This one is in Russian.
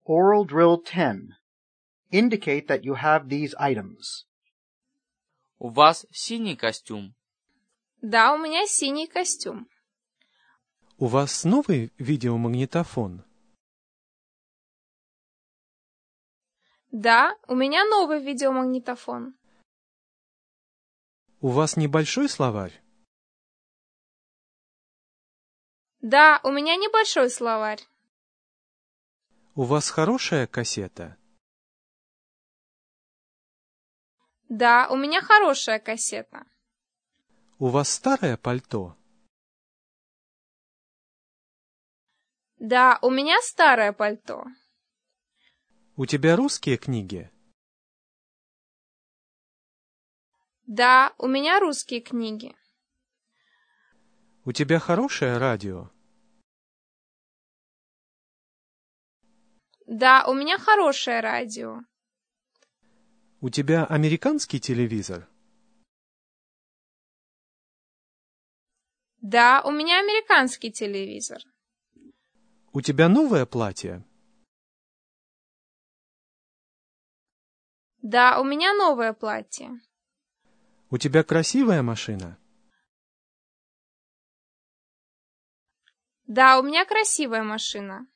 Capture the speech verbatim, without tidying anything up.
Oral Drill ten. Indicate that you have these items. У вас синий костюм. Да, у меня синий костюм. У вас новый видеомагнитофон? Да, у меня новый видеомагнитофон. У вас небольшой словарь? Да, у меня небольшой словарь. У вас хорошая кассета? Да, у меня хорошая кассета. У вас старое пальто? Да, у меня старое пальто. У тебя русские книги? Да, у меня русские книги. У тебя хорошее радио? Да, у меня хорошее радио. У тебя американский телевизор? Да, у меня американский телевизор. У тебя новое платье? Да, у меня новое платье. У тебя красивая машина? Да, у меня красивая машина.